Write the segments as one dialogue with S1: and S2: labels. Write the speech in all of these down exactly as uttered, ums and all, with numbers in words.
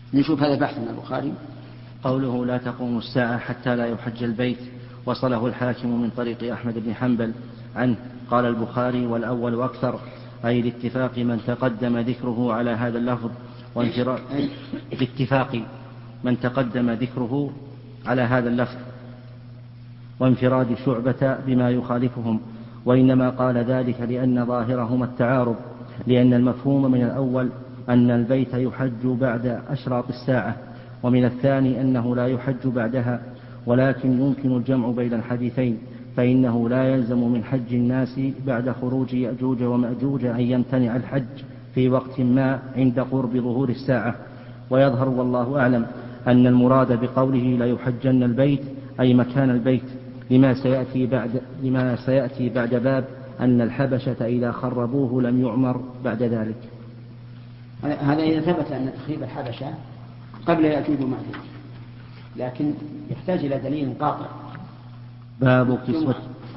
S1: نشوف هذا بحث من البخاري.
S2: قوله لا تقوم الساعة حتى لا يحج البيت، وصله الحاكم من طريق أحمد بن حنبل عنه. قال البخاري والأول أكثر، أي لاتفاق من تقدم ذكره على هذا اللفظ وانفراد لاتفاق من تقدم ذكره على هذا اللفظ وانفراد شعبة بما يخالفهم، وإنما قال ذلك لأن ظاهرهما التعارض، لأن المفهوم من الأول أن البيت يحج بعد أشراط الساعة، ومن الثاني أنه لا يحج بعدها، ولكن يمكن الجمع بين الحديثين، فإنه لا يلزم من حج الناس بعد خروج يأجوج ومأجوج أن يمتنع الحج في وقت ما عند قرب ظهور الساعة. ويظهر والله أعلم أن المراد بقوله لا يحجن البيت أي مكان البيت، لما سيأتي بعد, لما سيأتي بعد باب أن الحبشة إذا خربوه لم يعمر بعد ذلك.
S1: هذا إذا ثبت أن تخريب الحبشة قبل يأجوج ومأجوج، لكن يحتاج إلى دليل قاطع.
S2: باب كسوة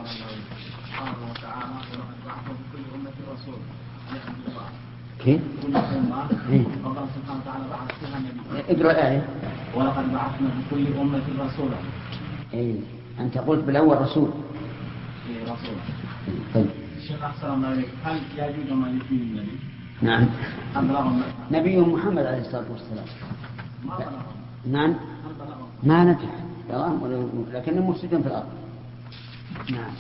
S1: كيف؟ اقرأ الآية.
S3: ولقد بعثنا بكل أمة رسولا.
S1: أي أنت قلت بالأول رسول.
S3: إيه رسول.
S1: طيب.
S3: الشيخ أحسن الله عليك، هل يأجوج ومأجوج النبي؟
S1: نعم. نبي محمد عليه الصلاة والسلام.
S3: ما بلغهم.
S1: نعم. ما نجح لكنه مفسد في الأرض. نعم.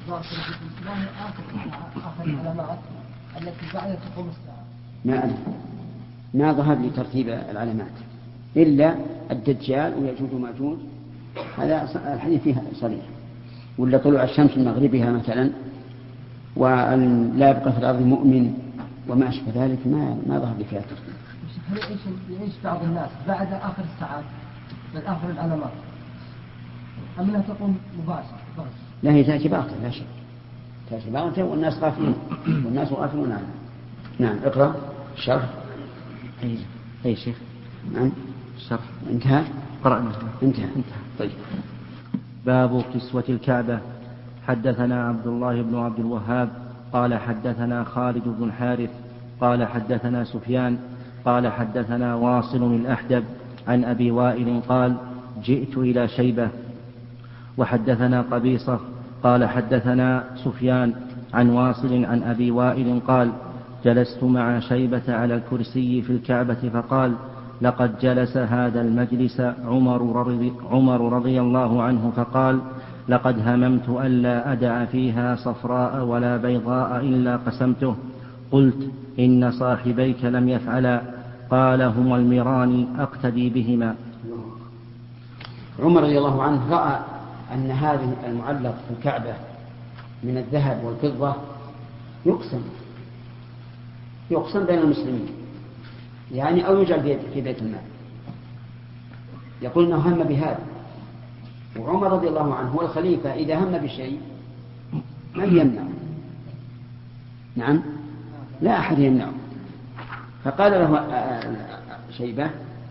S4: آخر العلامات التي بعد تقوم الساعة.
S1: ما أدري. ما ظهر لي ترتيب العلامات إلا الدجال ويأجوج ومأجوج، هذا الحديث فيها صريح، ولا طلوع الشمس من مغربها مثلا، وأن لا يبقى في الأرض مؤمن وما أشبه ذلك، ما ما ظهر لي فيها ترتيب.
S4: يعيش يعيش بعض الناس بعد آخر الساعات بل آخر العلامات، أم لا تقوم مباشرة؟
S1: لا، هي تأتي باغتة لا شك، تأتي باغتة والناس غافلون والناس غافلون عنها. نعم. اقرأ الشرح.
S2: أي أي شيخ.
S1: نعم.
S2: الشرح
S1: انتهى.
S2: قرأنا.
S1: انتهى.
S2: انتهى.
S1: طيب.
S2: باب كسوة الكعبة. حدثنا عبد الله بن عبد الوهاب قال حدثنا خالد بن الحارث قال حدثنا سفيان قال حدثنا واصل الأحدب عن أبي وائل قال جئت إلى شيبة. وحدثنا قبيصة قال حدثنا سفيان عن واصل عن أبي وائل قال جلست مع شيبة على الكرسي في الكعبة فقال لقد جلس هذا المجلس عمر رضي, عمر رضي الله عنه فقال لقد هممت ألا أدع فيها صفراء ولا بيضاء إلا قسمته. قلت إن صاحبيك لم يفعلا. قال هما المران أقتدي بهما.
S1: عمر رضي الله عنه رأى أن هذه المعلق في الكعبة من الذهب والفضة يقسم يقسم بين المسلمين، يعني أو يجعل في بيت المال، يقول أنه هم بهذا. وعمر رضي الله عنه هو الخليفة، إذا هم بشيء من يمنع؟ نعم، لا أحد يمنعه. فقال له شيبة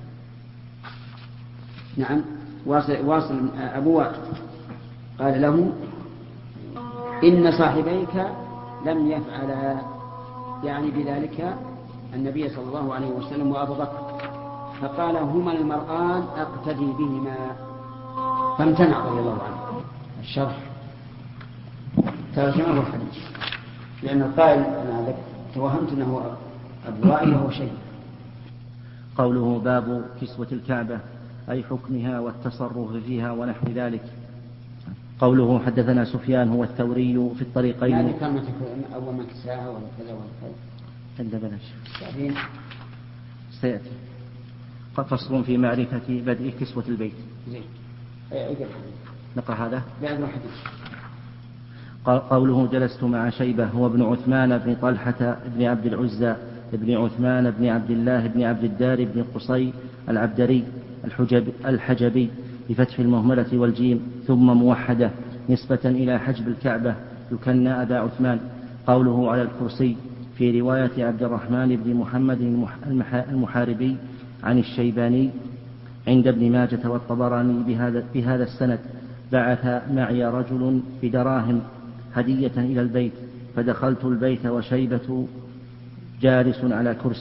S1: نعم واصل, واصل أبو وائل قال له إن صاحبيك لم يفعلا، يعني بذلك النبي صلى الله عليه وسلم وأبو بكر. فقال هما المرآن أقتدي بهما، فامتنع رضي الله عنه. الشرح ترجمه الحديث، لأن القائل أنا توهمت أنه أبو وائل وهو شيء.
S2: قوله باب كسوة الكعبة أي حكمها والتصرف فيها ونحو ذلك. قوله حدثنا سفيان هو الثوري في الطريقين.
S1: ما ذكر ما تكون أول ما كساها ولا كذا ولا كذا.
S2: عند بلاش
S1: بعدين
S2: سيأتي فصل في معرفة بدء كسوة البيت.
S1: زين.
S2: نقرأ هذا.
S1: بعد الحديث.
S2: قوله جلست مع شيبة هو ابن عثمان بن طلحة بن عبد العزى بن عثمان بن عبد الله بن عبد الدار بن قصي العبدري الحجب الحجبي بفتح المهملة والجيم ثم موحدة نسبة إلى حجب الكعبة يكنى أبا عثمان. قوله على الكرسي في رواية عبد الرحمن بن محمد المحاربي عن الشيباني عند ابن ماجة والطبراني بهذا, بهذا السند. بعث معي رجل بدراهم هدية إلى البيت، فدخلت البيت وشيبة جالس على كرسي،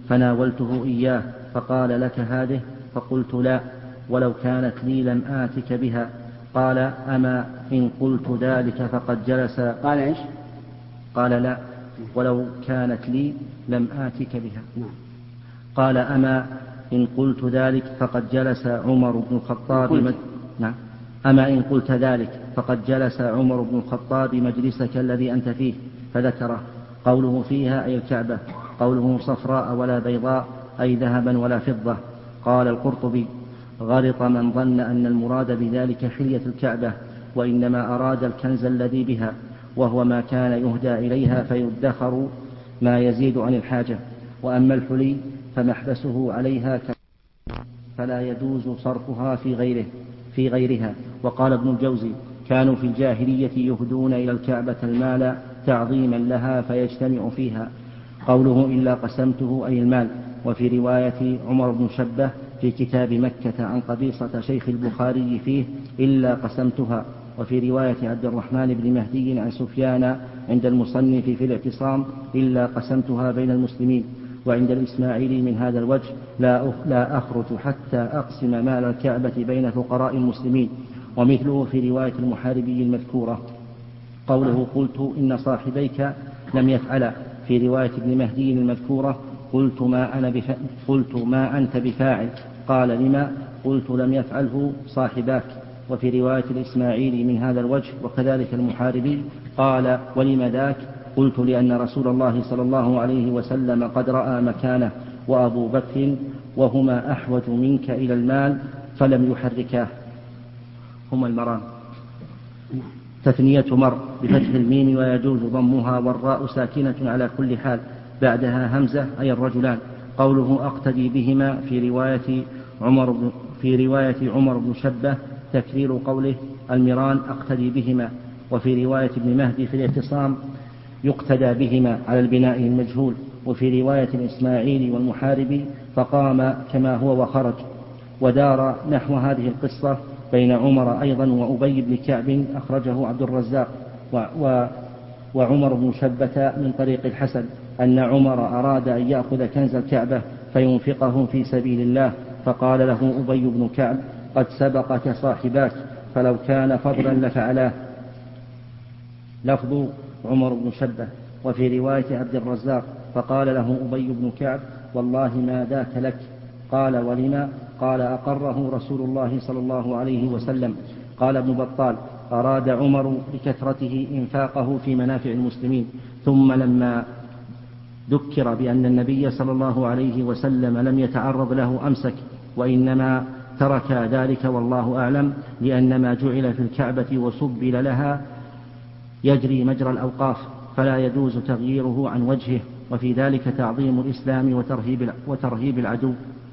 S2: فناولته إياه فقال لك هذه؟ فقلت لا، ولو كانت لي لم آتك بها. قال أما إن قلت ذلك فقد جلس.
S1: قال إيش؟
S2: قال لا، ولو كانت لي لم آتك بها.
S1: نعم.
S2: قال أما إن قلت ذلك فقد جلس عمر بن الخطاب مد... نعم. أما إن قلت ذلك فقد جلس عمر بن الخطاب مجلسك الذي أنت فيه، فذكره. قوله فيها أي الكعبة، قوله صفراء ولا بيضاء أي ذهبا ولا فضة. قال القرطبي غلط من ظن أن المراد بذلك حلية الكعبة، وإنما أراد الكنز الذي بها، وهو ما كان يهدى إليها فيدخر ما يزيد عن الحاجة. وأما الحلي فمحبسه عليها فلا يجوز صرفها في غيره في غيرها. وقال ابن الجوزي كانوا في الجاهلية يهدون إلى الكعبة المال تعظيما لها فيجتمع فيها. قوله إلا قسمته أي المال. وفي رواية عمر بن شبة في كتاب مكة عن قبيصة شيخ البخاري فيه إلا قسمتها. وفي رواية عبد الرحمن بن مهدي عن سفيان عند المصنف في الاعتصام إلا قسمتها بين المسلمين. وعند الإسماعيلي من هذا الوجه لا لا أخرج حتى أقسم مال الكعبة بين فقراء المسلمين. ومثله في رواية المحاربي المذكورة. قوله قلت إن صاحبيك لم يفعلا في رواية ابن مهدي المذكورة قلت ما, أنا بف... قلت ما أنت بفاعل. قال لما؟ قلت لم يفعله صاحباك. وفي رواية الإسماعيلي من هذا الوجه وكذلك المحاربي قال ولم ذاك؟ قلت لأن رسول الله صلى الله عليه وسلم قد رأى مكانه وأبو بكر وهما أحوج منك إلى المال فلم يحركاه. هما المران. تثنية مر بفتح الميم ويجوز ضمها والراء ساكنة على كل حال، بعدها همزة أي الرجلان. قوله أقتدي بهما في رواية عمر بن في رواية عمر بن شبة تكرير قوله المران أقتدي بهما. وفي رواية ابن مهدي في الاعتصام يقتدى بهما على البناء المجهول. وفي رواية الإسماعيلي والمحاربي فقام كما هو وخرج. ودار نحو هذه القصة بين عمر أيضا وأبي بن كعب أخرجه عبد الرزاق و و وعمر بن شبة من طريق الحسن أن عمر أراد أن يأخذ كنز الكعبة فينفقه في سبيل الله، فقال له أبي بن كعب قد سبقك صاحباك فلو كان فضلا لفعلاه. لفظ عمر بن شبة. وفي رواية عبد الرزاق فقال له أبي بن كعب والله ما ذاك لك. قال ولما؟ قال أقره رسول الله صلى الله عليه وسلم. قال ابن بطال أراد عمر لكثرته إنفاقه في منافع المسلمين، ثم لما ذكر بأن النبي صلى الله عليه وسلم لم يتعرض له أمسك، وإنما ترك ذلك والله أعلم لأن ما جعل في الكعبة وسبل لها يجري مجرى الأوقاف فلا يجوز تغييره عن وجهه، وفي ذلك تعظيم الإسلام وترهيب, وترهيب العدو.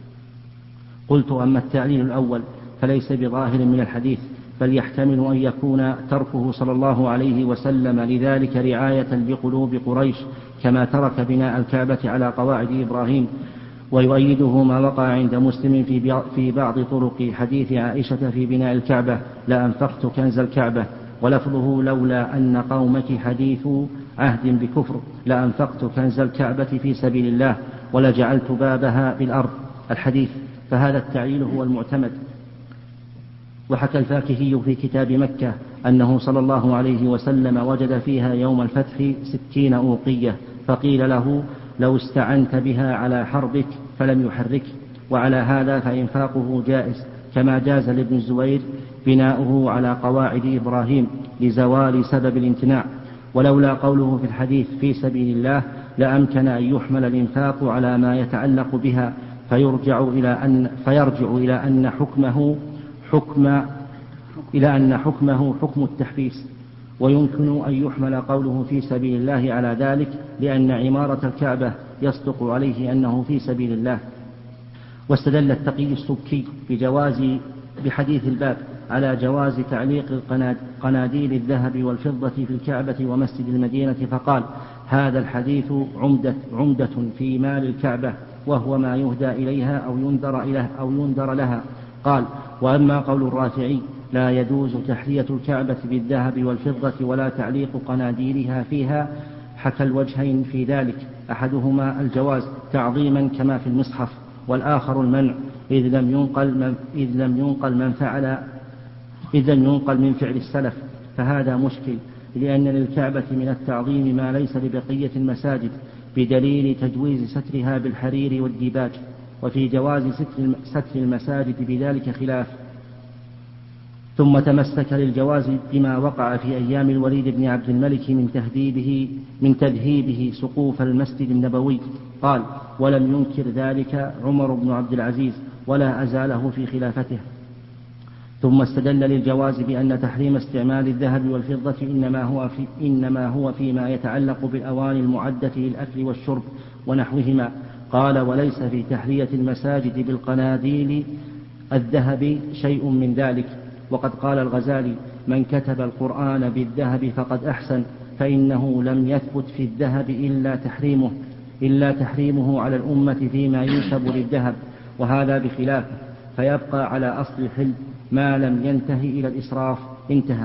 S2: قلت أما التعليل الأول فليس بظاهر من الحديث، بل يحتمل أن يكون تركه صلى الله عليه وسلم لذلك رعاية بقلوب قريش كما ترك بناء الكعبة على قواعد إبراهيم. ويؤيده ما وقع عند مسلم في بعض طرق حديث عائشة في بناء الكعبة لأنفقت كنز الكعبة، ولفظه لولا أن قومك حديث عهد بكفر لأنفقت كنز الكعبة في سبيل الله ولجعلت بابها بالأرض الحديث. فهذا التعليل هو المعتمد. وحكى الفاكهي في كتاب مكة أنه صلى الله عليه وسلم وجد فيها يوم الفتح ستين أوقية، فقيل له لو استعنت بها على حربك فلم يحرك. وعلى هذا فإنفاقه جائز، كما جاز لابن الزبير بناؤه على قواعد إبراهيم لزوال سبب الامتناع. ولولا قوله في الحديث في سبيل الله لأمكن أن يحمل الإنفاق على ما يتعلق بها فيرجع إلى أن, فيرجع إلى أن حكمه حكم إلى أن حكمه حكم التحبيس. ويمكن أن يحمل قوله في سبيل الله على ذلك لأن عمارة الكعبة يصدق عليه أنه في سبيل الله. واستدل التقي السبكي بجواز بحديث الباب على جواز تعليق قناديل الذهب والفضة في الكعبة ومسجد المدينة، فقال هذا الحديث عمدة, عمدة في مال الكعبة وهو ما يهدى إليها أو ينذر, إله أو ينذر لها. قال وأما قول الرافعي لا يجوز تحلية الكعبة بالذهب والفضة ولا تعليق قناديلها فيها حكى الوجهين في ذلك، أحدهما الجواز تعظيما كما في المصحف، والآخر المنع إذ لم ينقل من, إذ لم ينقل من فعل إذ لم ينقل من فعل السلف، فهذا مشكل، لأن للكعبة من التعظيم ما ليس لبقية المساجد، بدليل تجويز سترها بالحرير والديباج، وفي جواز ستر المساجد بذلك خلاف. ثم تمسك للجواز بما وقع في أيام الوليد بن عبد الملك من تهذيبه من تذهيبه سقوف المسجد النبوي، قال: ولم ينكر ذلك عمر بن عبد العزيز ولا أزاله في خلافته. ثم استدل للجواز بأن تحريم استعمال الذهب والفضة إنما هو, في إنما هو فيما يتعلق بالأواني المعدة للأكل والشرب ونحوهما، قال: وليس في تحلية المساجد بالقناديل الذهب شيء من ذلك. وقد قال الغزالي: من كتب القرآن بالذهب فقد أحسن، فإنه لم يثبت في الذهب إلا تحريمه إلا تحريمه على الأمة فيما ينسب للذهب، وهذا بخلافه، فيبقى على أصل الحل ما لم ينتهي إلى الإسراف. انتهى.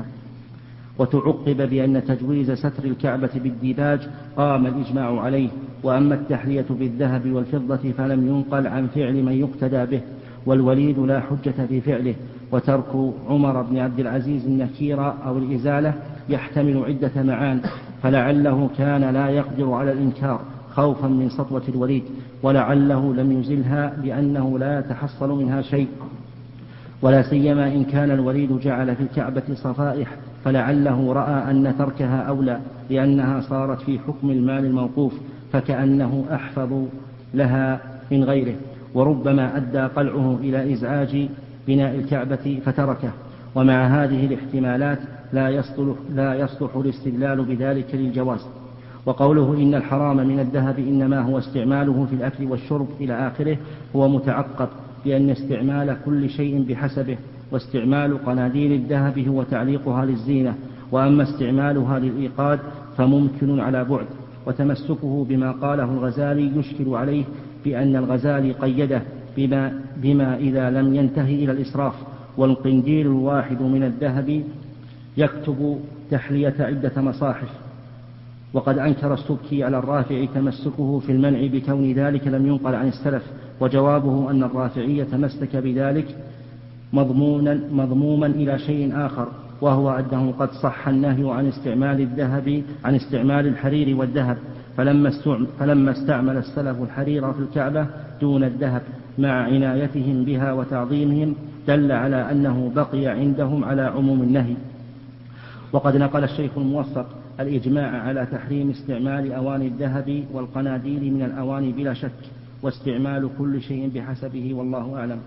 S2: وتعقب بأن تجويز ستر الكعبة بالديباج قام الإجماع عليه، وأما التحلية بالذهب والفضة فلم ينقل عن فعل من يقتدى به، والوليد لا حجة في فعله. وترك عمر بن عبد العزيز النكير أو الإزالة يحتمل عدة معان، فلعله كان لا يقدر على الإنكار خوفا من سطوة الوليد، ولعله لم يزلها لأنه لا يتحصل منها شيء، ولا سيما إن كان الوليد جعل في الكعبة صفائح، فلعله رأى أن تركها أولى، لأنها صارت في حكم المال الموقوف، فكأنه أحفظ لها من غيره، وربما أدى قلعه إلى إزعاج بناء الكعبة فتركه. ومع هذه الاحتمالات لا يصلح, لا يصلح الاستدلال بذلك للجواز. وقوله إن الحرام من الذهب إنما هو استعماله في الأكل والشرب إلى آخره هو متعقب، لأن استعمال كل شيء بحسبه، واستعمال قناديل الذهب هو تعليقها للزينة، وأما استعمالها للإيقاد فممكن على بعد. وتمسكه بما قاله الغزالي يشكل عليه بأن الغزالي قيده بما, بما إذا لم ينتهي إلى الإسراف، والقنديل الواحد من الذهب يكتب تحلية عدة مصاحف. وقد أنكر السبكي على الرافع تمسكه في المنع بكون ذلك لم ينقل عن السلف، وجوابه أن الرافعي تمسك بذلك مضمونا مضموما إلى شيء آخر، وهو أنه قد صح النهي عن استعمال الذهب عن استعمال الحرير والذهب، فلما استعمل السلف الحرير في الكعبة دون الذهب مع عنايتهم بها وتعظيمهم دل على أنه بقي عندهم على عموم النهي. وقد نقل الشيخ الموفق الإجماع على تحريم استعمال أواني الذهب والقناديل من الأواني بلا شك، واستعمال كل شيء بحسبه، والله أعلم.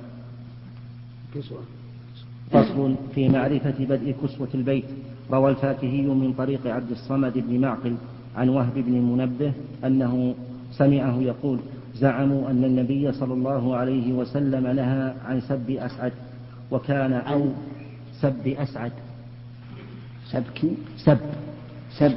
S2: فصل في معرفة بدء كسوة البيت. روى الفاكهي من طريق عبد الصمد بن معقل عن وهب بن المنبه أنه سمعه يقول: زعموا أن النبي صلى الله عليه وسلم نهى عن سب أسعد، وكان أو سب أسعد
S1: سبك
S2: سب
S1: سب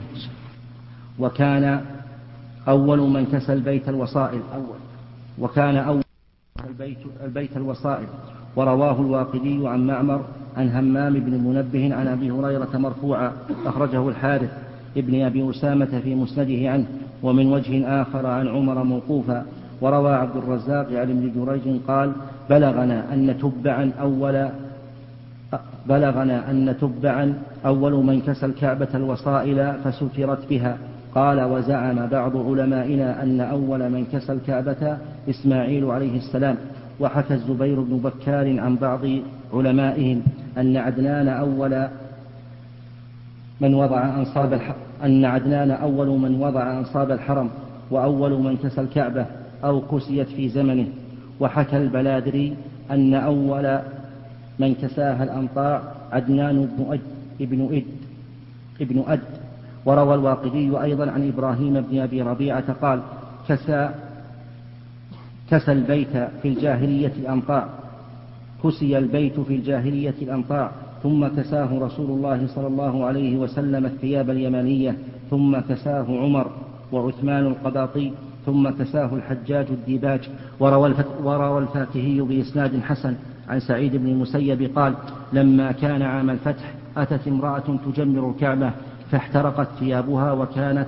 S2: وكان أول من كسى البيت الوصائل أول وكان أول البيت, البيت الوصائل. ورواه الواقدي عن معمر عن همام بن منبه عن أبي هريرة مرفوعا، أخرجه الحارث ابن أبي أسامة في مسنده عنه، ومن وجه آخر عن عمر موقوفا. وروى عبد الرزاق عن ابن جريج قال: بلغنا أن تبعا أول بلغنا أن تبعا أول من كسى الكعبة الوصائل فسترت بها. قال: وزعم بعض علمائنا أن أول من كسى الكعبة إسماعيل عليه السلام. وحكى الزبير بن بكار عن بعض علمائهم أن عدنان أول من وضع أنصاب الحرم أن عدنان أول من وضع أنصاب الحرم وأول من كسى الكعبة أو كسيت في زمنه. وحكى البلادري أن أول من كساها الأنطاع عدنان بن أد ابن أد ابن أد. وروى الواقدي أيضا عن إبراهيم بن أبي ربيعة قال: كسى كسى البيت في الجاهلية الأنطاع كسي البيت في الجاهلية الأنطاع ثم كساه رسول الله صلى الله عليه وسلم الثياب اليمانية، ثم كساه عمر وعثمان القباطي، ثم كساه الحجاج الديباج. وروى الفاكهي بإسناد حسن عن سعيد بن المسيب قال: لما كان عام الفتح أتت امرأة تجمر الكعبة فاحترقت ثيابها وكانت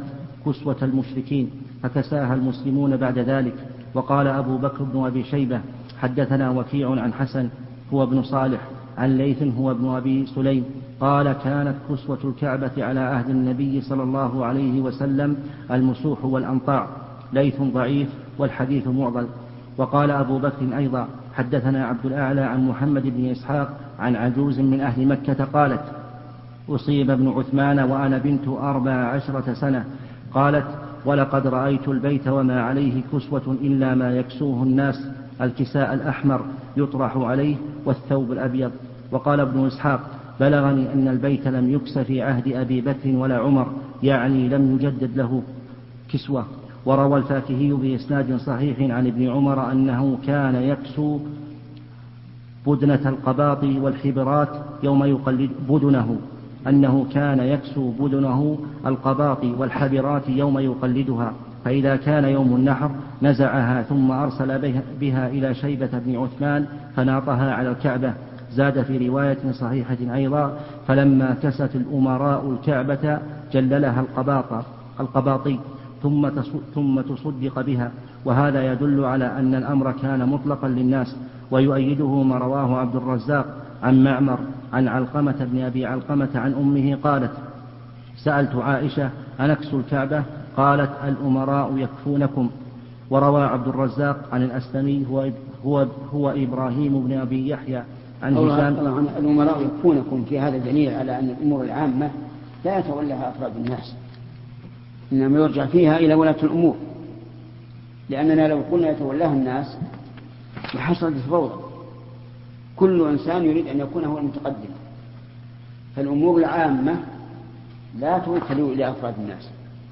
S2: كسوة المشركين فكساها المسلمون بعد ذلك. وقال أبو بكر بن أبي شيبة حدثنا وكيع عن حسن هو ابن صالح عن ليث هو ابن أبي سليم قال كانت كسوة الكعبة على عهد النبي صلى الله عليه وسلم المسوح والأنطاع. ليث ضعيف والحديث معضل. وقال أبو بكر أيضا حدثنا عبد الأعلى عن محمد بن إسحاق عن عجوز من أهل مكة قالت أصيب ابن عثمان وأنا بنت أربع عشرة سنة قالت ولقد رأيت البيت وما عليه كسوة إلا ما يكسوه الناس الكساء الأحمر يطرح عليه والثوب الأبيض. وقال ابن إسحاق بلغني أن البيت لم يكس في عهد أبي بكر ولا عمر يعني لم يجدد له كسوة. وروى الفاكهي بإسناد صحيح عن ابن عمر أنه كان يكسو بدنة القباط والحبرات يوم يقلد بدنه أنه كان يكسو بدنه القباط والحبرات يوم يقلدها فإذا كان يوم النحر نزعها ثم أرسل بها إلى شيبة بن عثمان فناطها على الكعبة. زاد في رواية صحيحة أيضا فلما كست الأمراء الكعبة جللها القباط القباطي ثم ثم تصدق بها. وهذا يدل على أن الأمر كان مطلقا للناس. ويؤيده ما رواه عبد الرزاق عن معمر عن علقمة بن أبي علقمة عن أمه قالت سألت عائشة أنكسو الكعبة قالت الأمراء يكفونكم. وروى عبد الرزاق عن الأسلمي هو, هو, هو إبراهيم بن أبي يحيى عن هشام
S1: الأمراء يكفونكم في هذا دليل على أن الأمور العامة لا يتولاها أفراد الناس إنما يرجع فيها إلى ولاة الأمور لأننا لو قلنا يتولاها الناس لحصلت فوضى كل إنسان يريد أن يكون هو المتقدم فالأمور العامة لا توكل إلى أفراد الناس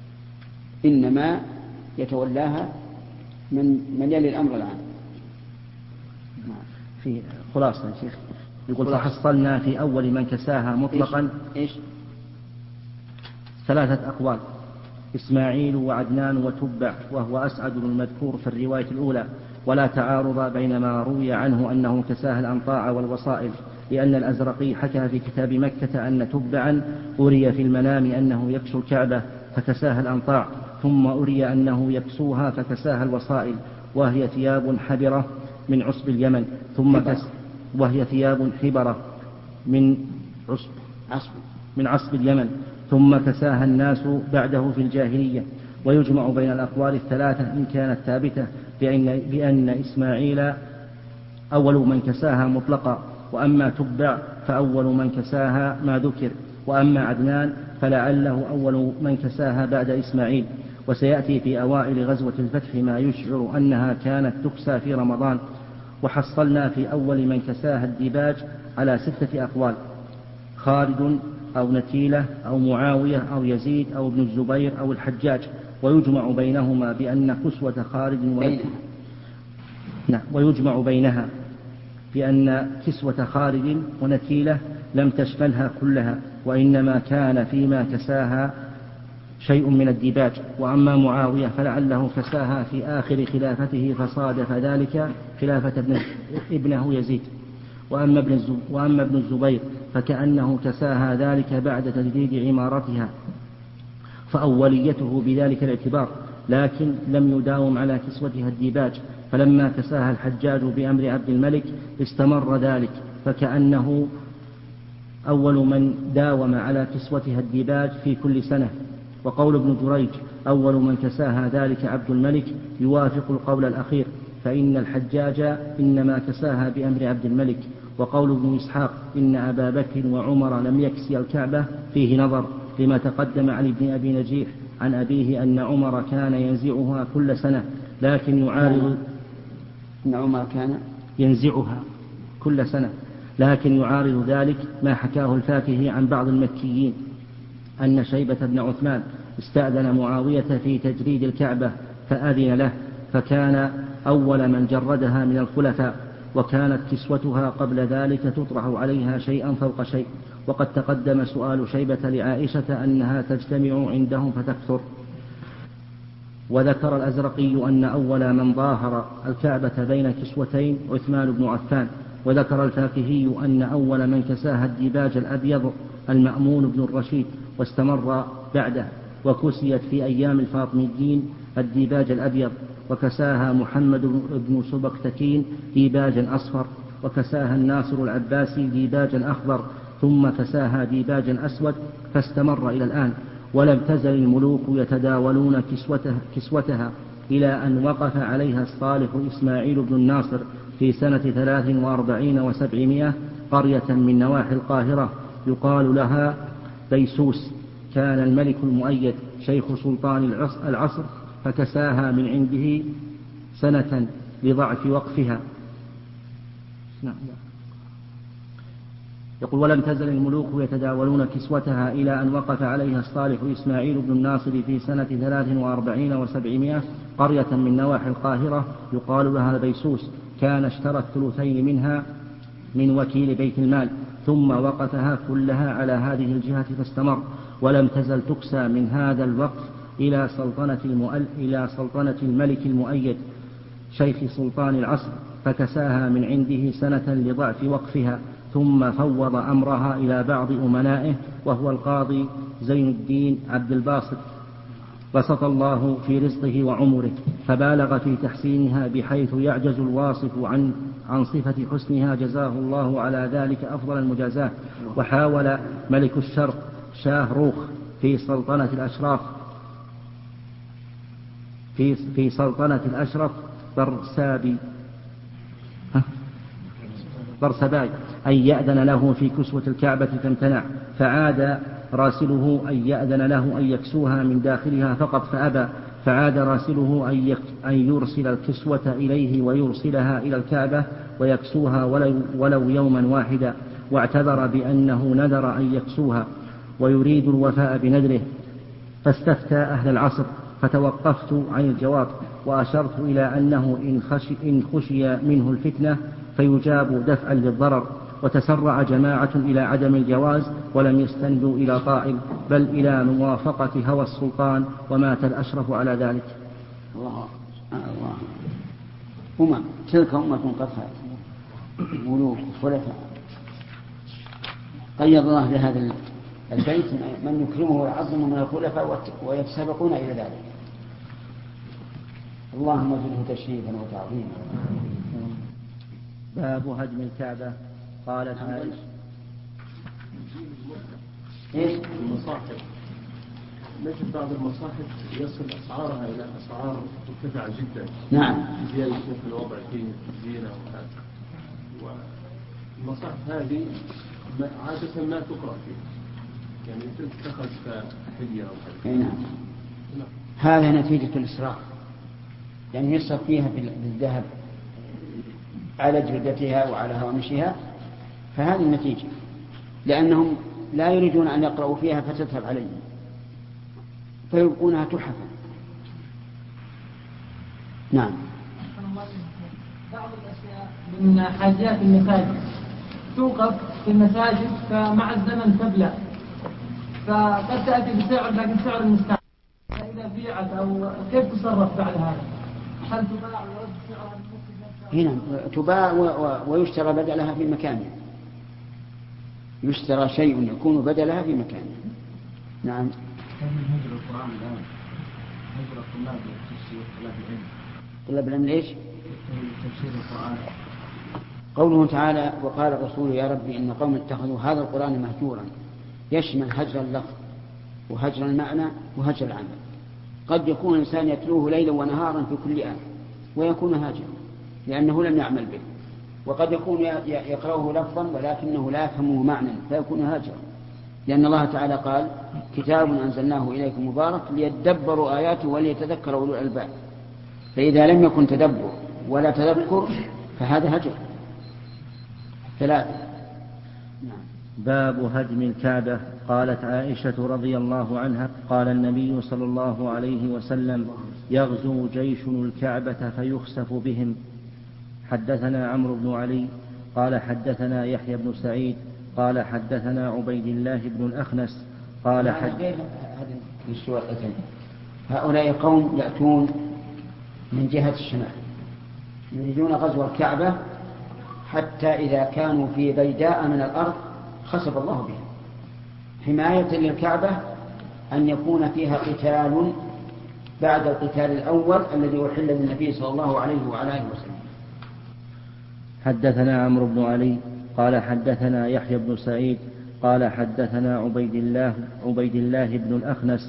S1: إنما يتولاها من من يلي الأمر العام.
S2: في خلاصة يا شيخ يقول فحصلنا في أول من كساها مطلقا
S1: إيش؟ إيش؟
S2: ثلاثة أقوال إسماعيل وعدنان وتبع وهو أسعد المذكور في الرواية الأولى ولا تعارض بين ما روي عنه أنه كساها الأنطاع والوصائل لأن الأزرقي حكى في كتاب مكة أن تبعا أري في المنام أنه يكسو الكعبة فكساها الأنطاع ثم أري أنه يكسوها فكساها الوصائل وهي ثياب حبرة من عصب اليمن ثم كس وهي ثياب حبرة من عصب
S1: عصب
S2: من عصب اليمن ثم كساها الناس بعده في الجاهلية. ويجمع بين الأقوال الثلاثة إن كانت ثابتة بأن, بأن إسماعيل أول من كساها مطلقا وأما تبع فأول من كساها ما ذكر وأما عدنان فلعله أول من كساها بعد إسماعيل. وسيأتي في أوائل غزوة الفتح ما يشعر أنها كانت تكسى في رمضان. وحصلنا في أول من كساها الديباج على ستة أقوال خالد أو نتيلة أو معاوية أو يزيد أو ابن الزبير أو الحجاج. ويجمع بينهما بأن كسوة خالد ونتيلة نعم ويجمع بينها بأن كسوة خالد ونتيلة لم تشملها كلها وإنما كان فيما كساها شيء من الديباج. وأما معاوية فلعله كساها في آخر خلافته فصادف ذلك خلافة ابن ابنه يزيد. وأما ابن, وأما ابن الزبير فكأنه كساها ذلك بعد تجديد عمارتها فأوليته بذلك الاعتبار لكن لم يداوم على كسوتها الديباج فلما كساها الحجاج بأمر عبد الملك استمر ذلك فكأنه أول من داوم على كسوتها الديباج في كل سنة. وقول ابن جريج أول من كساها ذلك عبد الملك يوافق القول الأخير فإن الحجاج إنما كساها بأمر عبد الملك. وقول ابن إسحاق إن أبا بكر وعمر لم يكسي الكعبة فيه نظر لما تقدم عن ابن أبي نجيح عن أبيه أن عمر كان ينزعها كل سنة لكن يعارض
S1: أن عمر كان
S2: ينزعها كل سنة لكن يعارض ذلك ما حكاه الفاكهي عن بعض المكيين أن شيبة بن عثمان استأذن معاوية في تجريد الكعبة فأذن له فكان أول من جردها من الخلفاء وكانت كسوتها قبل ذلك تطرح عليها شيئا فوق شيء. وقد تقدم سؤال شيبة لعائشة أنها تجتمع عندهم فتكثر. وذكر الأزرقي أن أول من ظاهر الكعبة بين كسوتين عثمان بن عفان. وذكر الفاكهي أن أول من كساها الديباج الأبيض المأمون بن الرشيد واستمر بعده وكسيت في أيام الفاطميين الديباج الأبيض، وكساها محمد بن سبكتكين ديباجا أصفر، وكساها الناصر العباسي ديباجا أخضر، ثم كساها ديباجا أسود، فاستمر إلى الآن. ولم تزل الملوك يتداولون كسوتها, كسوتها إلى أن وقف عليها الصالح إسماعيل بن الناصر في سنة ثلاث وأربعين وسبعمائة قرية من نواحي القاهرة يقال لها بيسوس. كان الملك المؤيد شيخ سلطان العصر فكساها من عنده سنة لضعف وقفها. يقول: ولم تزل الملوك يتداولون كسوتها إلى أن وقف عليها الصالح إسماعيل بن الناصر في سنة ثلاث وأربعين وسبعمائة قرية من نواحي القاهرة يقال لها بيسوس. كان اشترى الثلثين منها من وكيل بيت المال، ثم وقفها كلها على هذه الجهة فاستمر. ولم تزل تكسى من هذا الوقف إلى سلطنة, المؤل... إلى سلطنة الملك المؤيد شيخ سلطان العصر فكساها من عنده سنة لضعف وقفها، ثم فوض أمرها إلى بعض أمنائه وهو القاضي زين الدين عبد الباسط، بسط الله في رزقه وعمره، فبالغ في تحسينها بحيث يعجز الواصف عن عن صفة حسنها، جزاه الله على ذلك أفضل المجازاة. وحاول ملك الشرق شاه روخ في سلطنة الأشراف في في سلطنة الأشرف برسابي برسباي أن يأذن له في كسوة الكعبة فامتنع، فعاد راسله أن يأذن له أن يكسوها من داخلها فقط فأبى، فعاد راسله أن يرسل الكسوة إليه ويرسلها إلى الكعبة ويكسوها ولو, ولو يوما واحدا، واعتذر بأنه نذر أن يكسوها ويريد الوفاء بنذره. فاستفتى أهل العصر فتوقفت عن الجواب، وأشرت إلى أنه إن خشي, إن خشي منه الفتنة فيجاب دفعا للضرر. وتسرع جماعة إلى عدم الجواز ولم يستندوا إلى طائل بل إلى موافقة هوى السلطان، ومات الأشرف على ذلك.
S1: الله الله أمم تلك أمة قد خلت ملوك خلفاء قيض الله لهذا البيت من يكرمه ويعظم من الخلفاء ويتسابقون إلى ذلك. اللهم اجعله تشريفا وتعظيما.
S2: باب هدم الكعبة. قالت عائشة:
S1: ايش؟
S5: المصاحف نجد بعض المصاحف يصل أسعارها إلى أسعار مرتفعة جدا.
S1: نعم.
S5: زيادة في الوضع فيه زينة وهذا. والمصاحف هذه عادة ما تقرأ فيها، يعني تتخذ كهدية أو
S1: هذا. نعم. هذا نتيجة الإسراف، يعني يصرف فيها بالذهب على جلدتها وعلى هوامشها، فهذه النتيجة، لأنهم لا يريدون أن يقرأوا فيها فتذهب عليهم فيبقونها تحفا. نعم.
S6: بعض الأشياء من حاجيات المساجد توقف في المساجد فمع الزمن تبلى، فقد تأتي بسعر لكن سعر المستعمل، فإذا بيعت أو كيف تصرف بعد هذا؟ هل تباع ويرد سعرها
S1: هنا تباع ويشترى بدلها في مكانه، يشترى شيء يكون بدلها في مكانه. نعم.
S3: هجر القرآن الآن هجر الطلاب لتفسير طلاب العلم.
S1: طلاب العلم ليش؟
S3: تفسير القرآن.
S1: قوله تعالى: وقال الرسول يا ربي إن قوم اتخذوا هذا القرآن مهجورا، يشمل هجر اللفظ وهجر المعنى وهجر العمل. قد يكون الإنسان يتلوه ليلا ونهارا في كل آن ويكون هاجرا لأنه لم يعمل به، وقد يكون يقرأه لفظا ولكنه لا يفهمه معنى فيكون هاجرا، لأن الله تعالى قال: كتاب أنزلناه إليكم مبارك ليدبروا آياته وليتذكر أولو الألباب. فإذا لم يكن تدبر ولا تذكر فهذا هجر. ثلاثة. نعم.
S2: باب هدم الكعبة. قالت عائشة رضي الله عنها: قال النبي صلى الله عليه وسلم: يغزو جيش الكعبة فيخسف بهم. حدثنا عمرو بن علي قال حدثنا يحيى بن سعيد قال حدثنا عبيد الله بن الأخنس قال حد...
S1: هؤلاء قوم يأتون من جهة الشمال يريدون غزو الكعبة، حتى إذا كانوا في بيداء من الأرض خسف الله بهم حماية للكعبة أن يكون فيها قتال بعد القتال الأول الذي أحل للنبي صلى الله عليه وعلى آله وسلم.
S2: حدثنا عمرو بن علي قال حدثنا يحيى بن سعيد قال حدثنا عبيد الله عبيد الله بن الأخنس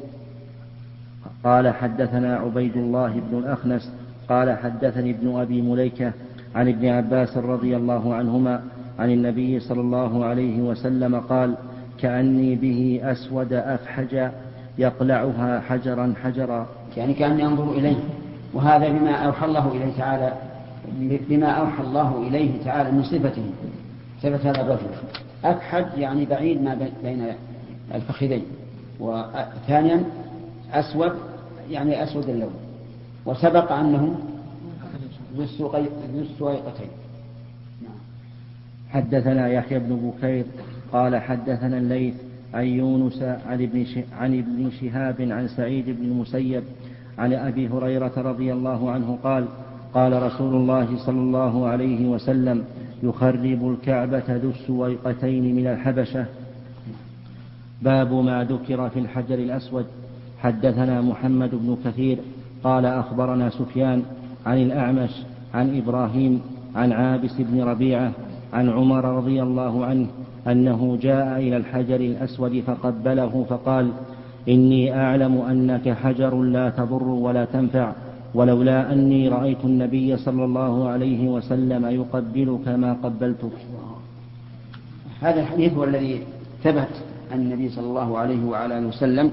S2: قال حدثنا عبيد الله بن الأخنس قال حدثني ابن أبي مليكة عن ابن عباس رضي الله عنهما عن النبي صلى الله عليه وسلم قال كأني به أسود أفحج يقلعها حجرا حجرا،
S1: يعني كأني أنظر إليه. وهذا بما أوحى الله إليه تعالى بما أوحى الله إليه تعالى من صفته، صفة هذا الرجل. أفحج يعني بعيد ما بين الفخذين، وثانيا أسود يعني أسود اللون. وسبق أنه ذو السويقتين.
S2: حدثنا يحيى بن بكير قال حدثنا الليث عن يونس عن ابن, عن ابن شهاب عن سعيد بن المسيب عن أبي هريرة رضي الله عنه قال قال رسول الله صلى الله عليه وسلم يخرب الكعبة ذو السويقتين من الحبشة. باب ما ذكر في الحجر الأسود. حدثنا محمد بن كثير قال أخبرنا سفيان عن الأعمش عن إبراهيم عن عابس بن ربيعة عن عمر رضي الله عنه أنه جاء إلى الحجر الأسود فقبله فقال إني أعلم أنك حجر لا تضر ولا تنفع، ولولا أني رأيت النبي صلى الله عليه وسلم يقبلك ما قبلتك.
S1: هذا الحديث هو الذي ثبت عن النبي صلى الله عليه وعلى آله وسلم،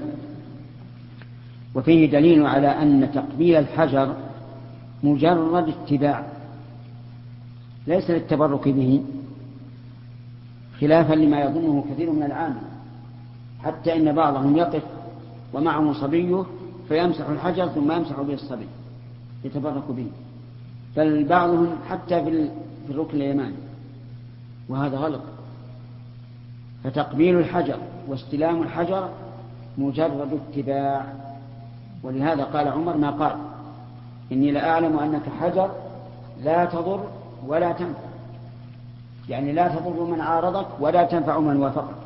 S1: وفيه دليل على أن تقبيل الحجر مجرد اتباع ليس للتبرك به، خلافا لما يظنه كثير من العامة، حتى إن بعضهم يقف ومعه صبيه فيمسح الحجر ثم يمسح به الصبي يتبرك به، بل بعضهم حتى في الركن اليماني، وهذا غلط. فتقبيل الحجر واستلام الحجر مجرد اتباع، ولهذا قال عمر ما قال إني لأعلم أنك حجر لا تضر ولا تنفع، يعني لا تضر من عارضك ولا تنفع من وافقك.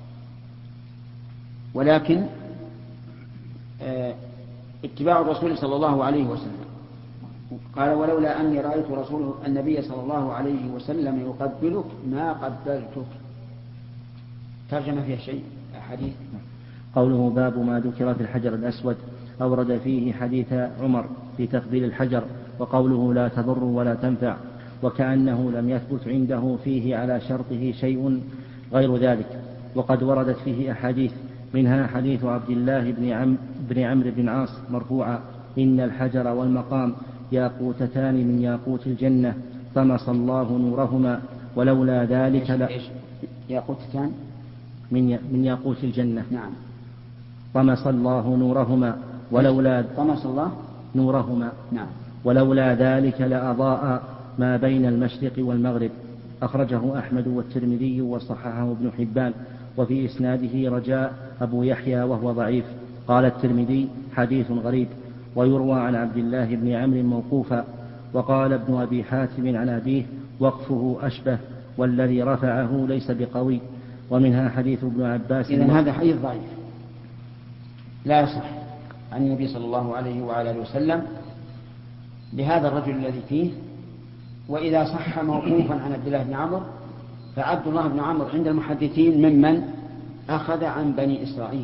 S1: ولكن اه اتباع الرسول صلى الله عليه وسلم. قال ولولا أني رأيت رسول النبي صلى الله عليه وسلم يقبلك ما قبلتك. ترجم فيها شيء حديث.
S2: قوله باب ما ذكر في الحجر الأسود أورد فيه حديث عمر في تقبيل الحجر، وقوله لا تضر ولا تنفع، وكأنه لم يثبت عنده فيه على شرطه شيء غير ذلك. وقد وردت فيه أحاديث، منها حديث عبد الله بن عم بن عمرو بن عاص مرفوعا إن الحجر والمقام ياقوتتان من ياقوت الجنة طمس الله نورهما ولولا ذلك لا
S1: ياقوتتان
S2: من من ياقوت الجنة.
S1: نعم.
S2: طمس الله نورهما ولولا
S1: طمس الله
S2: نورهما.
S1: نعم.
S2: ولولا ذلك لأضاء ما بين المشرق والمغرب. أخرجه أحمد والترمذي وصححه ابن حبان، وفي إسناده رجاء أبو يحيى وهو ضعيف. قال الترمذي حديث غريب، ويروى عن عبد الله بن عمرو موقوفا. وقال ابن أبي حاتم عن أبيه وقفه أشبه، والذي رفعه ليس بقوي. ومنها حديث ابن عباس.
S1: إذن هذا حديث ضعيف لا يصح عن النبي صلى الله عليه وعلى آله وسلم لهذا الرجل الذي فيه. وإذا صح موقوفا عن عبد الله بن عمرو فعبد الله بن عمرو عند المحدثين ممن أخذ عن بني إسرائيل،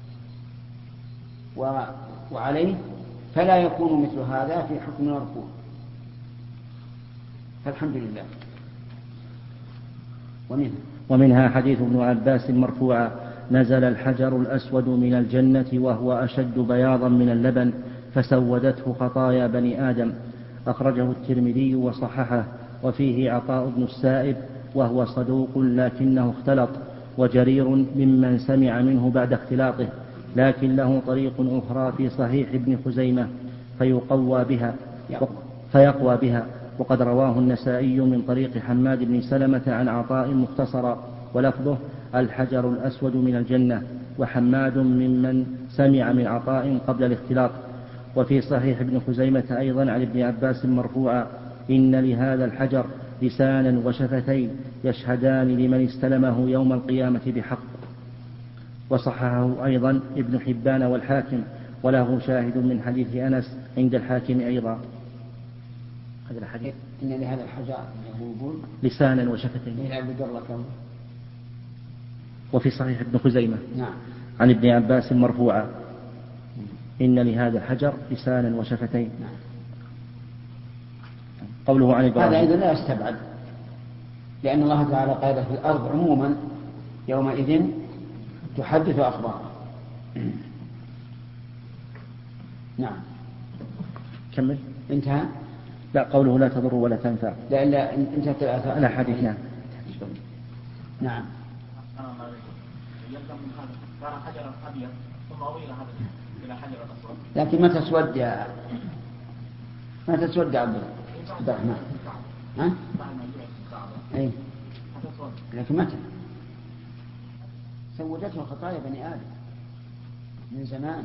S1: و... وعليه فلا يكون مثل هذا في حكم المرفوع. فالحمد لله. ومنها
S2: ومنها حديث ابن عباس مرفوعا نزل الحجر الأسود من الجنة وهو أشد بياضا من اللبن فسودته خطايا بني آدم. أخرجه الترمذي وصححه. وفيه عطاء بن السائب وهو صدوق لكنه اختلط، وجرير ممن سمع منه بعد اختلاطه، لكن له طريق أخرى في صحيح ابن خزيمة فيقوى بها فيقوى بها وقد رواه النسائي من طريق حماد بن سلمة عن عطاء مختصرا، ولفظه الحجر الأسود من الجنة، وحماد ممن سمع من عطاء قبل الاختلاط. وفي صحيح ابن خزيمة أيضا عن ابن عباس مرفوعا إن لهذا الحجر لسانا وشفتين يشهدان لمن استلمه يوم القيامة بحق. وصححه أيضا ابن حبان والحاكم، وله شاهد من حديث أنس عند الحاكم أيضا. هذا الحديث
S1: إن لهذا الحجر يقول
S2: لسانا وشفتين. وفي صحيح ابن خزيمة
S1: نعم.
S2: عن ابن عباس مرفوعا: إن لهذا الحجر لسانا وشفتين.
S1: نعم.
S2: قوله عن إبراهيم
S1: هذا أيضا لا يستبعد، لأن الله تعالى قال في الأرض عموما: يومئذ تحدث أخبارها. نعم.
S2: كمل.
S1: انتهى.
S2: لا، قوله لا تضر ولا تنفع.
S1: لا لا انتهت الآثار.
S2: لا حديث. نعم.
S1: نعم.
S3: يلزم من هذا كان حجرا أبيض ثم أضيل هذا إلى حجر أسود.
S1: لكن ما تسود يا ما تسود يا عبد الرحمن. ها؟ أي. لكن متى سودته خطايا بني آدم من زمان.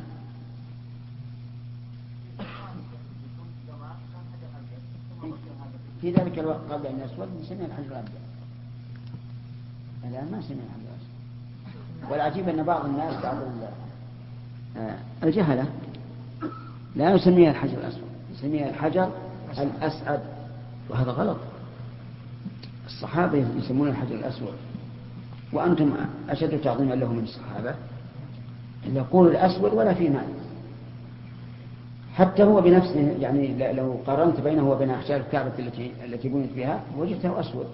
S1: في ذلك الوقت قبل أن يسود نسميه الحجر الأبيض. الآن ما نسميه الحجر الأسود. والعجيب أن بعض الناس بعض الجهلة لا يسميه الحجر الأسود، يسميه الحجر الأسعد، وهذا غلط. الصحابة يسمون الحجر الأسود، وأنتم أشد تعظيما له من الصحابة. يقول الأسود ولا في معنى. حتى هو بنفسه، يعني لو قارنت بينه وبين أحجار الكعبة التي التي بنيت بها وجدته أسود.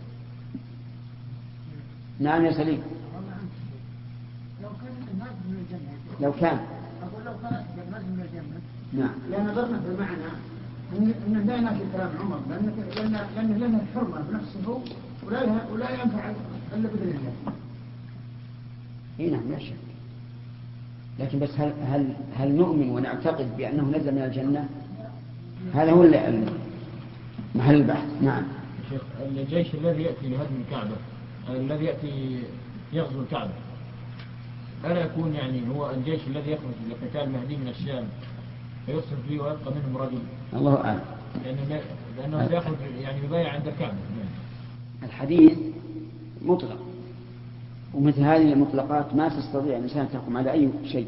S1: نعم يا سليم.
S4: لو كان الناس من الجنة.
S1: لو كان.
S4: أقول لو كان الناس من الجنة.
S1: نعم.
S4: لأن نظرنا في المعنى إن إن دعنا في كلام عمر، لأن لأن لأن لنا الحرمة بنفسه ولا ولا ينفع إلا بإذن الله.
S1: إيه نعم لا شك. لكن بس هل هل هل نؤمن ونعتقد بأنه نزل من الجنة؟ هذا هو محل البحث. نعم.
S3: شيخ، الجيش الذي يأتي لهدم الكعبة، الذي يأتي يغزو الكعبة، ألا يكون يعني هو الجيش الذي يخرج لقتال المهدي من الشام فيصرف فيه ويبقى منهم رجل؟
S1: الله أعلم.
S3: لأنه لأنه سيخرج يعني يبايع عند الكعبة.
S1: الحديث مطلق، ومثل هذه المطلقات ما تستطيع الإنسان أن تحكم على أي شيء.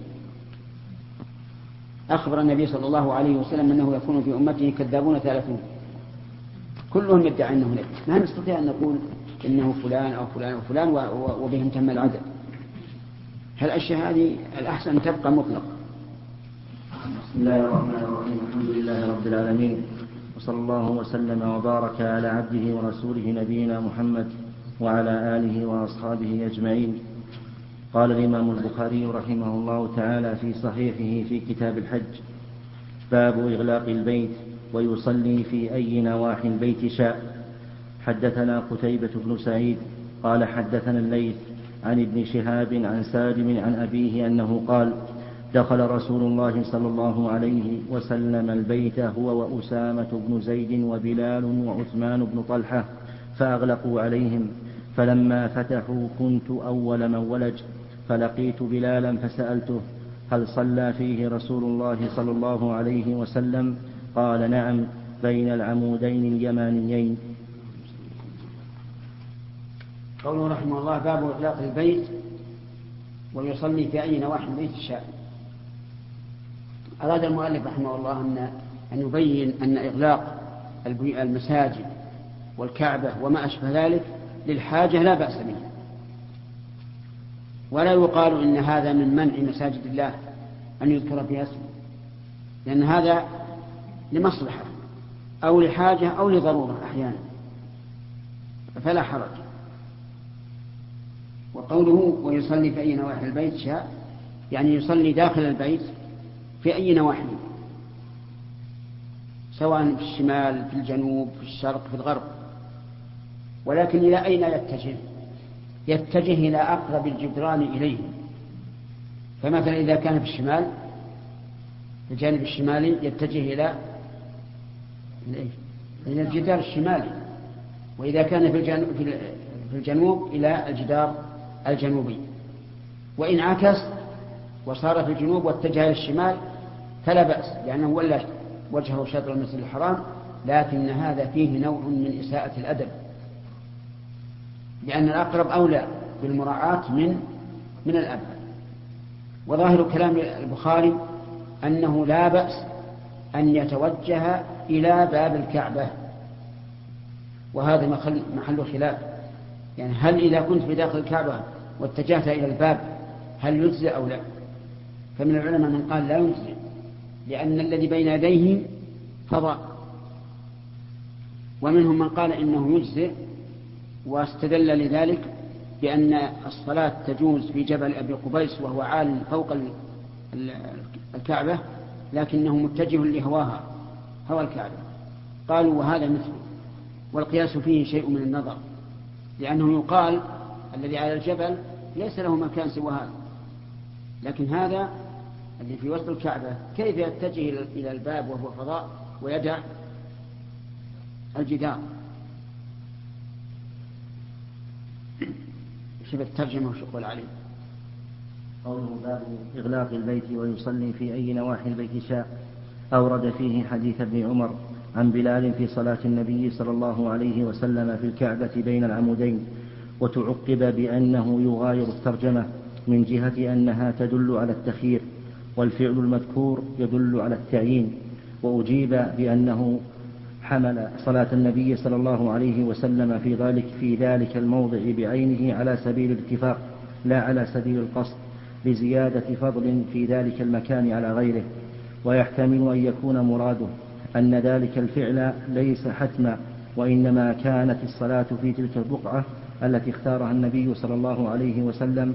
S1: أخبر النبي صلى الله عليه وسلم أنه يكون في أمته كذابون ثلاثون كلهم يدعي أنه نبي. ما نستطيع أن نقول إنه فلان أو فلان أو فلان وبهم تم العدد. هالأشياء هذه الأحسن أن تبقى مطلق.
S2: بسم الله الرحمن الرحيم. الحمد لله رب العالمين، وصلى الله وسلم وبارك على عبده ورسوله نبينا محمد وعلى آله وأصحابه أجمعين. قال الإمام البخاري رحمه الله تعالى في صحيحه في كتاب الحج: باب إغلاق البيت ويصلي في أي نواحي البيت شاء. حدثنا قتيبة بن سعيد قال حدثنا الليث عن ابن شهاب عن سالم عن أبيه أنه قال: دخل رسول الله صلى الله عليه وسلم البيت هو وأسامة بن زيد وبلال وعثمان بن طلحة فأغلقوا عليهم، فلما فتحوا كنت أول من ولج، فلقيت بلالا فسألته: هل صلى فيه رسول الله صلى الله عليه وسلم؟ قال: نعم، بين العمودين اليمانيين.
S1: قوله رحمه الله: باب إغلاق البيت ويصلي في أي نواحي البيت شاء. أراد المؤلف رحمه الله أن يبين أن إغلاق المساجد والكعبة وما أشبه ذلك للحاجة لا بأس به، ولا يقال إن هذا من منع مساجد الله أن يذكر فيها اسمه، لأن هذا لمصلحة أو لحاجة أو لضرورة أحيانا، فلا حرج. وقوله ويصلي في أي نواحي البيت شاء يعني يصلي داخل البيت في أي نواحي، سواء في الشمال، في الجنوب، في الشرق، في الغرب. ولكن إلى أين يتجه؟ يتجه إلى أقرب الجدران إليه. فمثلا إذا كان في الشمال، في الجانب الشمالي، يتجه إلى إلى الجدار الشمالي، وإذا كان في الجنوب, في الجنوب إلى الجدار الجنوبي. وإن عكس وصار في الجنوب واتجه إلى الشمال فلا بأس، لأنه ولى وجهه شطر المسجد الحرام، لكن هذا فيه نوع من إساءة الأدب، لأن الأقرب أولى بالمراعاة من من الأبعد. وظاهر كلام البخاري أنه لا بأس أن يتوجه إلى باب الكعبة، وهذا محل, محل خلاف، يعني هل إذا كنت في داخل الكعبة واتجهت إلى الباب هل يجزئ أو لا؟ فمن العلماء من قال لا يجزئ، لأن الذي بين يديه فضاء، ومنهم من قال إنه يجزئ واستدل لذلك بأن الصلاة تجوز في جبل أبي قبيس وهو عال فوق الكعبة لكنه متجه لهواها هوى الكعبة. قالوا وهذا مثله، والقياس فيه شيء من النظر، لأنه يقال الذي على الجبل ليس له مكان سوى هذا، لكن هذا اللي في وسط الكعبة كيف يتجه إلى الباب وهو فضاء ويدع الجدار؟ شبه الترجمة وشغل عليه.
S2: قوله باب إغلاق البيت ويصلي في أي نواحي البيت شاء، أورد فيه حديث ابن عمر عن بلال في صلاة النبي صلى الله عليه وسلم في الكعبة بين العمودين، وتعقب بأنه يغاير الترجمة من جهة أنها تدل على التخيير، والفعل المذكور يدل على التعيين، وأجيب بأنه حمل صلاة النبي صلى الله عليه وسلم في ذلك في ذلك الموضع بعينه على سبيل الاتفاق لا على سبيل القصد، لزيادة فضل في ذلك المكان على غيره. ويحتمل أن يكون مراده أن ذلك الفعل ليس حتما، وإنما كانت الصلاة في تلك البقعة التي اختارها النبي صلى الله عليه وسلم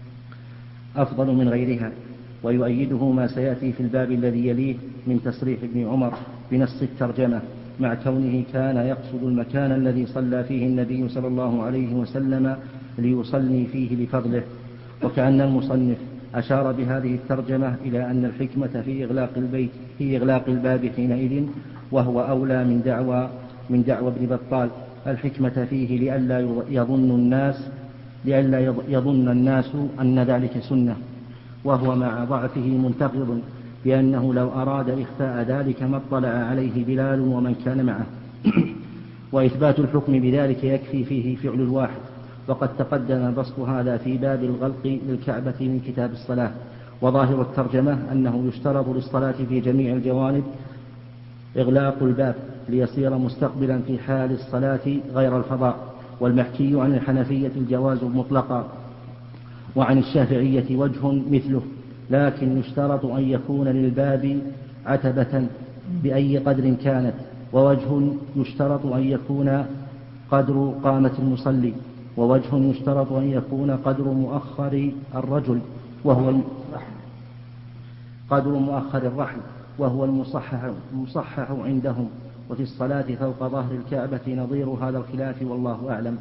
S2: أفضل من غيرها. ويؤيده ما سيأتي في الباب الذي يليه من تصريح ابن عمر بنص الترجمة، مع كونه كان يقصد المكان الذي صلى فيه النبي صلى الله عليه وسلم ليصلي فيه لفضله. وكأن المصنف أشار بهذه الترجمة إلى أن الحكمة في إغلاق البيت في إغلاق الباب حينئذ، وهو أولى من دعوى من دعوى ابن بطال. الحكمة فيه لئلا يظن الناس لئلا يظن الناس أن ذلك سنة، وهو مع ضعفه منتقض، بأنه لو أراد إخفاء ذلك ما اطلع عليه بلال ومن كان معه. وإثبات الحكم بذلك يكفي فيه فعل الواحد، وقد تقدم بسط هذا في باب الغلق للكعبة من كتاب الصلاة. وظاهر الترجمة أنه يشترط للصلاة في جميع الجوانب إغلاق الباب ليصير مستقبلا في حال الصلاة غير الفضاء. والمحكي عن الحنفية الجواز مطلقا، وعن الشافعية وجه مثله، لكن يشترط أن يكون للباب عتبة بأي قدر كانت، ووجه يشترط أن يكون قدر قامة المصلي، ووجه يشترط أن يكون قدر مؤخر الرجل وهو قدر مؤخر الرحل وهو المصحح, المصحح عندهم. وفي الصلاة فوق ظهر الكعبة نظير هذا الخلاف والله أعلم.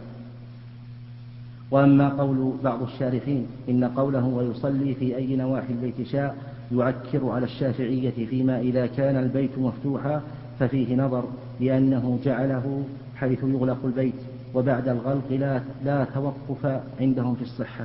S2: وأما قول بعض الشارحين إن قوله ويصلي في أي نواحي البيت شاء يعكر على الشافعية فيما إذا كان البيت مفتوحا ففيه نظر، لأنه جعله حيث يغلق البيت، وبعد الغلق لا, لا توقف عندهم في الصحة.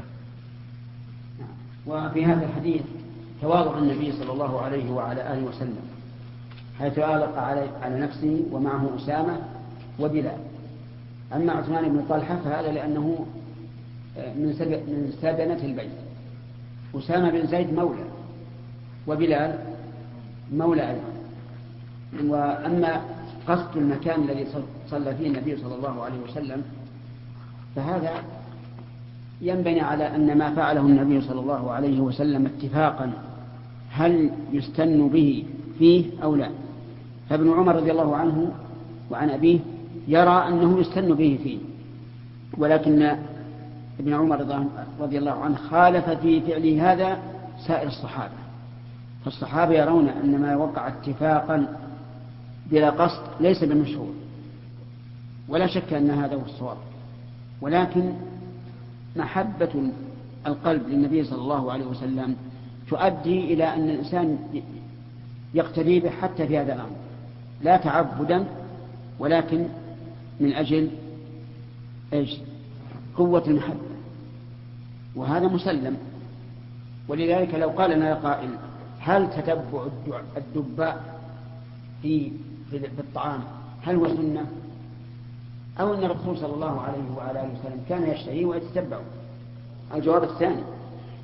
S1: وفي هذا الحديث تواضع النبي صلى الله عليه وعلى آله وسلم، حيث أغلق على, على نفسه ومعه أسامة وبلال. أما عثمان بن طلحة فهذا لأنه من سادنة البيت، أسامة بن زيد مولى، وبلال مولى أيضا. وأما قصد المكان الذي صلى فيه النبي صلى الله عليه وسلم فهذا ينبني على أن ما فعله النبي صلى الله عليه وسلم اتفاقا هل يستن به فيه أو لا. فابن عمر رضي الله عنه وعن أبيه يرى أنه يستن به فيه، ولكن ابن عمر رضي الله عنه خالف في فعله هذا سائر الصحابة. فالصحابة يرون أن ما وقع اتفاقا بلا قصد ليس بمشهور، ولا شك أن هذا هو الصواب، ولكن محبة القلب للنبي صلى الله عليه وسلم تؤدي إلى أن الإنسان يقتدي به حتى في هذا الأمر، لا تعبدا ولكن من أجل إيش؟ قوة المحبة، وهذا مسلم. ولذلك لو قال لنا قائل هل تتبع الدباء في في الطعام هل هو سنة، أو أن الرسول صلى الله عليه وعلى آله وسلم كان يشتهي ويتتبع؟ الجواب الثاني،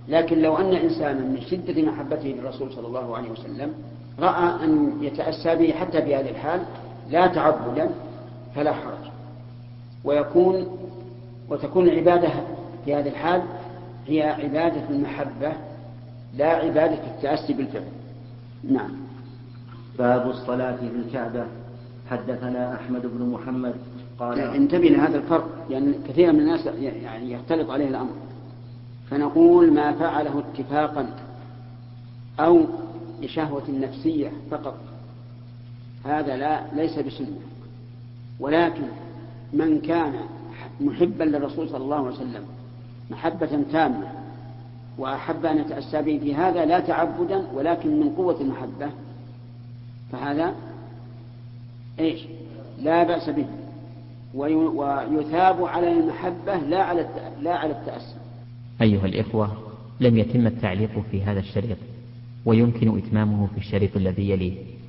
S1: لكن لو أن إنسانا من شدة محبته للرسول صلى الله عليه وسلم رأى أن يتأسى به حتى في هذه الحال لا تعبدا فلا حرج، ويكون وتكون العبادة في هذه الحال هي عبادة المحبة لا عبادة التأسي بالفعل. نعم.
S2: باب الصلاة في الكعبة. حدثنا أحمد بن محمد قال
S1: انتبه لهذا الفرق، لأن يعني كثير من الناس يعني يختلط عليه الأمر، فنقول ما فعله اتفاقا أو لشهوة نفسية فقط هذا لا ليس بسنة، ولكن من كان محبا للرسول صلى الله عليه وسلم محبة تامة وأحب أن يتأسى به في هذا لا تعبدا ولكن من قوة المحبة فهذا إيش لا بأس به، ويثاب على المحبة لا على لا على التأسي.
S7: أيها الإخوة، لم يتم التعليق في هذا الشريط ويمكن إتمامه في الشريط الذي يليه.